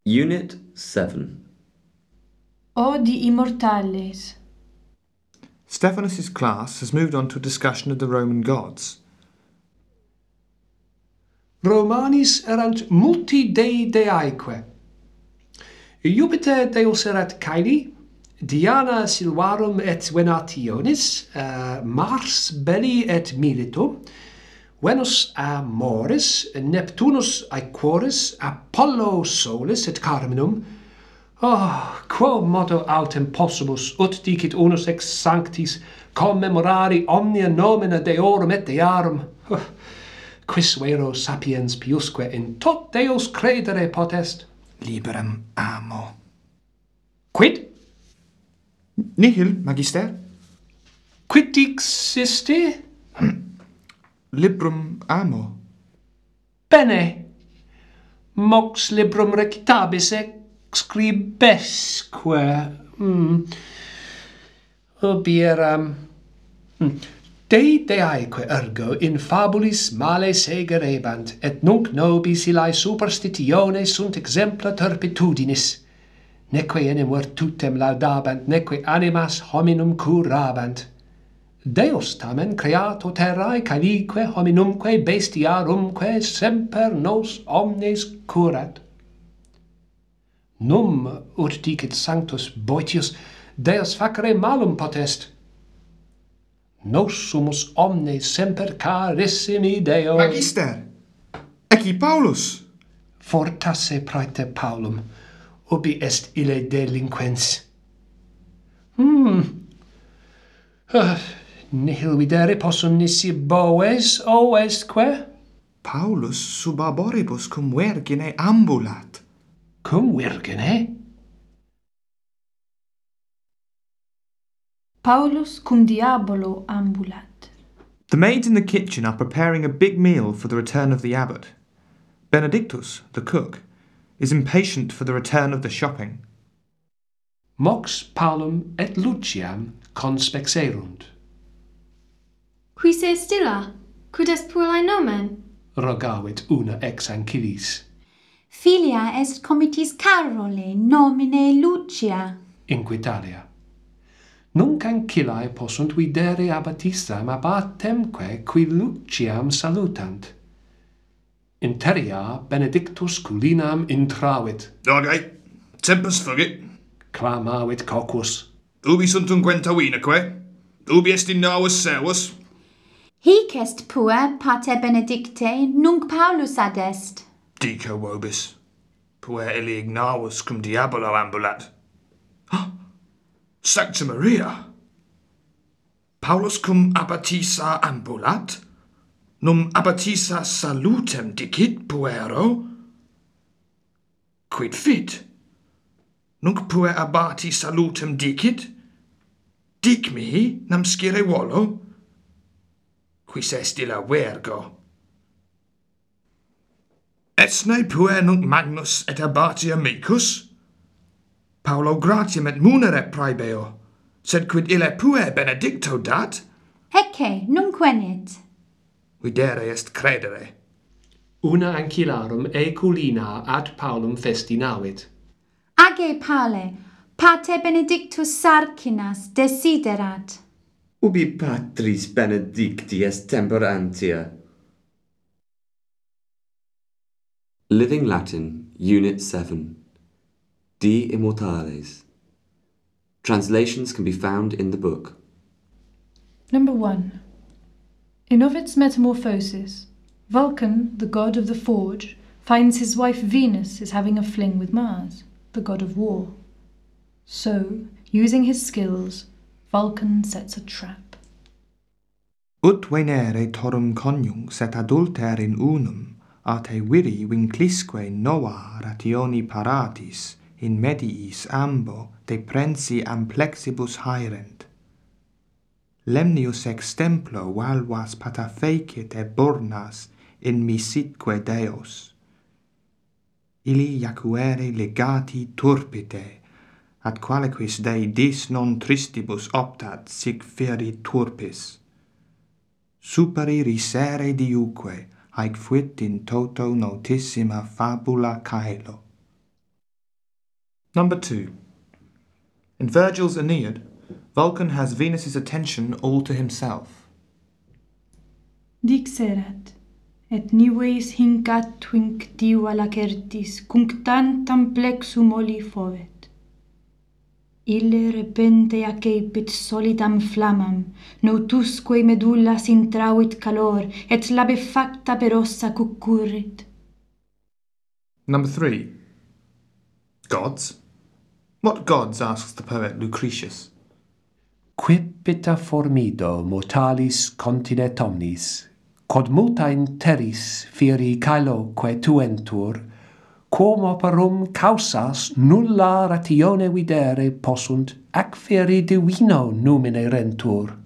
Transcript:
Unit 7. Odi Immortales. Stephanus's class has moved on to a discussion of the Roman gods. Romanis erant multi dei deaeque. Jupiter deus erat Caeli, Diana Silvarum et Venationis, Mars belli et militum, Venus amoris, Neptunus aequoris, Apollo solis et carminum. Oh, quo modo autem possimus ut dicit unus ex sanctis commemorari omnia nomina deorum et dearum? Quis vero sapiens piusque in tot Deus credere potest? Liberam amo. Quid? Nihil, magister. Quid dixisti? Librum amo. Bene. Mox librum recitabis scribesque. Ubi eram. Dei deaeque ergo in fabulis male segerebant, et nunc nobis illae superstitione sunt exempla turpitudinis. Neque enim virtutem laudabant, neque animas hominum curabant. Deus tamen creato terrae caelique hominumque bestiarumque semper nos omnes curat. Num, ut dicit Sanctus Boetius, Deus facere malum potest. Nos sumus omnes semper carissimi Deo. Magister. Ecce Paulus. Fortasse praete Paulum, ubi est ille delinquens. Nihil videre possum nisi boes oestque? Paulus sub arboribus cum virgine ambulat. Cum virgine? Paulus cum diabolo ambulat. The maids in the kitchen are preparing a big meal for the return of the abbot. Benedictus, the cook, is impatient for the return of the shopping. Mox Paulum et Luciam conspexerunt. Quis est illa? Quid est puellae nomen? Rogavit una ex ancilis. Filia est comitis Carole, nomine Lucia. Inquitalia. Nunc ancillae possunt videre abbatistam abbatemque qui Luciam salutant. Interia Benedictus culinam intravit. Dogei, tempus fugit. Clamavit cocus. Ubi sunt unquenta vinaque? Ubi est in novus servus? Hic est puer, pater Benedicte, nunc Paulus adest. Dico vobis. Puer illi ignavus cum diabolo ambulat. Sancta Maria! Paulus cum abbatiisa ambulat? Num abbatiisa salutem dicit puero? Quid fit? Nunc puer abbati salutem dicit? Dic mihi nam scire volo? Quis est illa vergo? Esne puer nunc magnus et abbati amicus? Paulo gratiam et munere praebeo, sed quid ille puer benedicto dat? Hece, nunc venit. Videre est credere. Una ancillarum e culina ad Paulum festinavit. Age Paule, pater Benedictus Sarcinas desiderat. Ubi patris benedicti est temperantia. Living Latin, Unit 7. De Immortales. Translations can be found in the book. Number 1. In Ovid's Metamorphosis, Vulcan, the god of the forge, finds his wife Venus is having a fling with Mars, the god of war. So, using his skills, Vulcan sets a trap. Ut venere torum conjunx et adulter in unum, ate viri vinclisque nova rationi paratis, in mediis ambo de prensi amplexibus haerent. Lemnius ex templo valvas pata fecit e burnas in misitque Deos. Ili jacuere legati turpite, ad qualequis Dei dis non tristibus optat sic feri turpis. Superi risere diuque, haec fuit in toto notissima fabula caelo. Number 2. In Virgil's Aeneid, Vulcan has Venus's attention all to himself. Dixerat, et nives hinc atvinc diva lacertis, cunc tantam plexum oli fovet. Ille repente accepit solitam flammam, notusque medullas intravit calor, et labefacta per ossa cuccurrit. Number 3. Gods. What gods, asks the poet Lucretius. Quipita formido mortalis continet omnis, quod multa in terris fieri caeloque tuentur, quum operum causas nulla ratione videre possunt, ac fieri divino numine rentur.